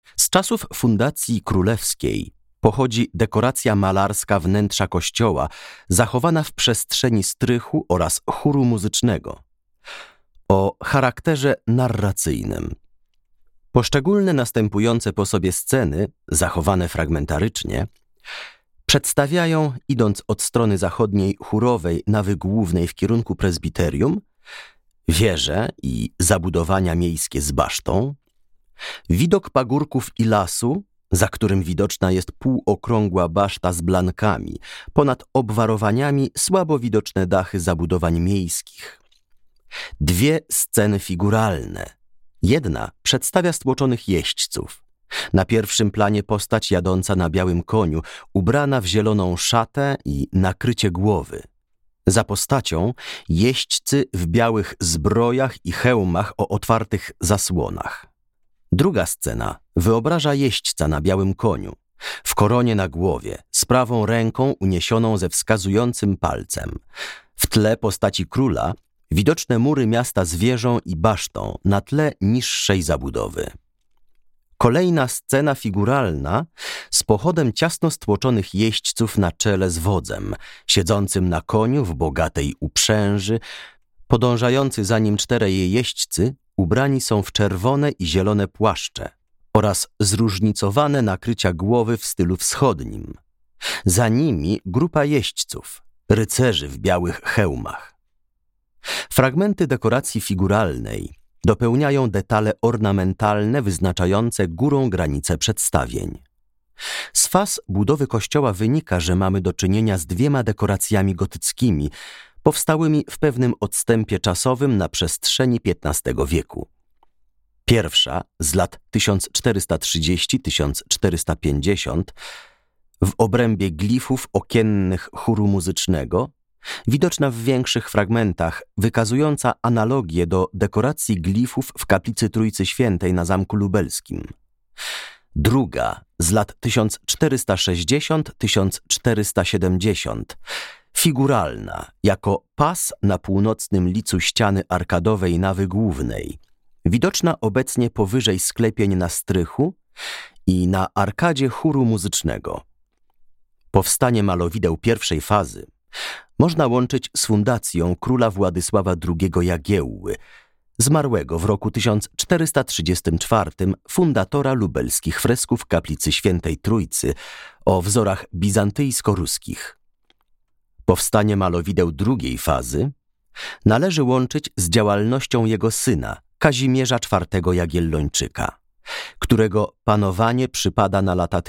Z czasów fundacji królewskiej pochodzi dekoracja malarska wnętrza kościoła, zachowana w przestrzeni strychu oraz chóru muzycznego, o charakterze narracyjnym. Poszczególne następujące po sobie sceny, zachowane fragmentarycznie, przedstawiają, idąc od strony zachodniej chórowej nawy głównej w kierunku prezbiterium, wieże i zabudowania miejskie z basztą, widok pagórków i lasu, za którym widoczna jest półokrągła baszta z blankami, ponad obwarowaniami słabo widoczne dachy zabudowań miejskich. Dwie sceny figuralne. Jedna przedstawia stłoczonych jeźdźców. Na pierwszym planie postać jadąca na białym koniu, ubrana w zieloną szatę i nakrycie głowy. Za postacią jeźdźcy w białych zbrojach i hełmach o otwartych zasłonach. Druga scena wyobraża jeźdźca na białym koniu, w koronie na głowie, z prawą ręką uniesioną ze wskazującym palcem. W tle postaci króla widoczne mury miasta z wieżą i basztą na tle niższej zabudowy. Kolejna scena figuralna z pochodem ciasno stłoczonych jeźdźców na czele z wodzem, siedzącym na koniu w bogatej uprzęży. Podążający za nim czterej jeźdźcy ubrani są w czerwone i zielone płaszcze oraz zróżnicowane nakrycia głowy w stylu wschodnim. Za nimi grupa jeźdźców, rycerzy w białych hełmach. Fragmenty dekoracji figuralnej dopełniają detale ornamentalne wyznaczające górą granice przedstawień. Z faz budowy kościoła wynika, że mamy do czynienia z dwiema dekoracjami gotyckimi, powstałymi w pewnym odstępie czasowym na przestrzeni XV wieku. Pierwsza z lat 1430-1450 w obrębie glifów okiennych chóru muzycznego, widoczna w większych fragmentach, wykazująca analogię do dekoracji glifów w kaplicy Trójcy Świętej na Zamku Lubelskim. Druga z lat 1460-1470, figuralna, jako pas na północnym licu ściany arkadowej nawy głównej, widoczna obecnie powyżej sklepień na strychu i na arkadzie chóru muzycznego. Powstanie malowideł pierwszej fazy można łączyć z fundacją króla Władysława II Jagiełły, zmarłego w roku 1434, fundatora lubelskich fresków kaplicy Świętej Trójcy o wzorach bizantyjsko-ruskich. Powstanie malowideł drugiej fazy należy łączyć z działalnością jego syna, Kazimierza IV Jagiellończyka, którego panowanie przypada na lata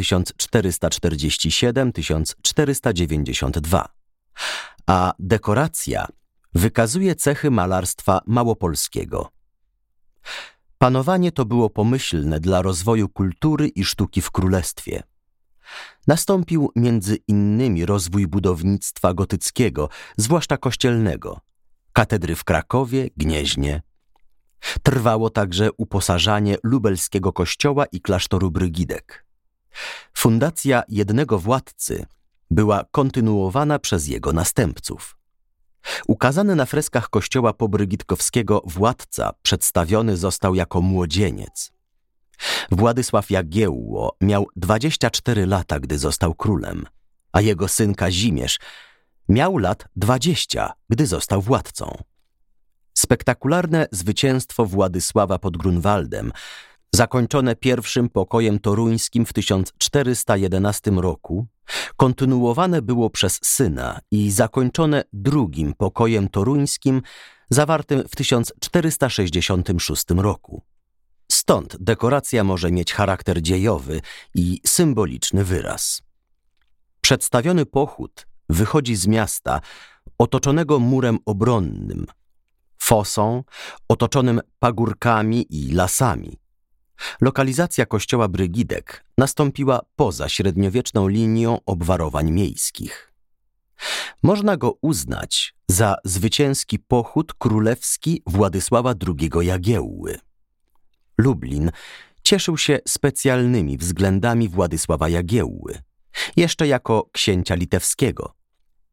1447-1492, a dekoracja wykazuje cechy malarstwa małopolskiego. Panowanie to było pomyślne dla rozwoju kultury i sztuki w królestwie. Nastąpił między innymi rozwój budownictwa gotyckiego, zwłaszcza kościelnego, katedry w Krakowie, Gnieźnie. Trwało także uposażanie lubelskiego kościoła i klasztoru Brygidek. Fundacja jednego władcy była kontynuowana przez jego następców. Ukazany na freskach kościoła pobrygidkowskiego władca przedstawiony został jako młodzieniec. Władysław Jagiełło miał 24 lata, gdy został królem, a jego syn Kazimierz miał lat 20, gdy został władcą. Spektakularne zwycięstwo Władysława pod Grunwaldem, zakończone pierwszym pokojem toruńskim w 1411 roku, kontynuowane było przez syna i zakończone drugim pokojem toruńskim zawartym w 1466 roku. Stąd dekoracja może mieć charakter dziejowy i symboliczny wyraz. Przedstawiony pochód wychodzi z miasta otoczonego murem obronnym, fosą otoczonym pagórkami i lasami. Lokalizacja kościoła Brygidek nastąpiła poza średniowieczną linią obwarowań miejskich. Można go uznać za zwycięski pochód królewski Władysława II Jagiełły. Lublin cieszył się specjalnymi względami Władysława Jagiełły, jeszcze jako księcia litewskiego.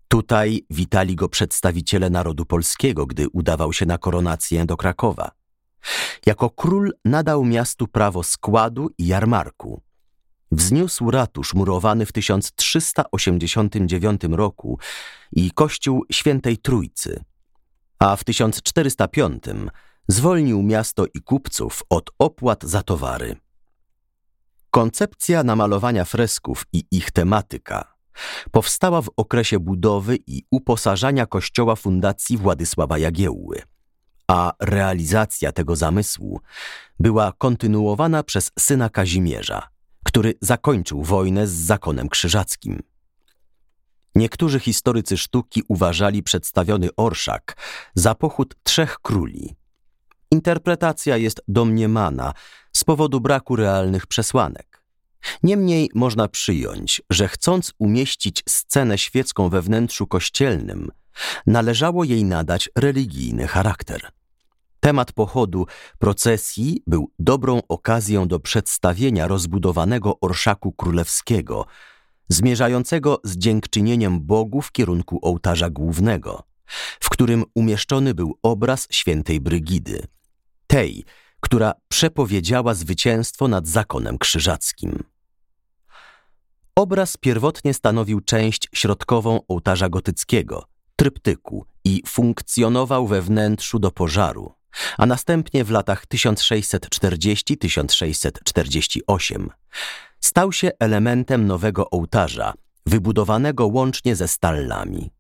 Tutaj witali go przedstawiciele narodu polskiego, gdy udawał się na koronację do Krakowa. Jako król nadał miastu prawo składu i jarmarku. Wzniósł ratusz murowany w 1389 roku i kościół Świętej Trójcy, a w 1405 zwolnił miasto i kupców od opłat za towary. Koncepcja namalowania fresków i ich tematyka powstała w okresie budowy i uposażania kościoła fundacji Władysława Jagiełły, a realizacja tego zamysłu była kontynuowana przez syna Kazimierza, który zakończył wojnę z zakonem krzyżackim. Niektórzy historycy sztuki uważali przedstawiony orszak za pochód 3 króli. Interpretacja jest domniemana z powodu braku realnych przesłanek. Niemniej można przyjąć, że chcąc umieścić scenę świecką we wnętrzu kościelnym, należało jej nadać religijny charakter. Temat pochodu procesji był dobrą okazją do przedstawienia rozbudowanego orszaku królewskiego, zmierzającego z dziękczynieniem Bogu w kierunku ołtarza głównego, w którym umieszczony był obraz świętej Brygidy, tej, która przepowiedziała zwycięstwo nad zakonem krzyżackim. Obraz pierwotnie stanowił część środkową ołtarza gotyckiego, tryptyku i funkcjonował we wnętrzu do pożaru, a następnie w latach 1640–1648 stał się elementem nowego ołtarza, wybudowanego łącznie ze stallami.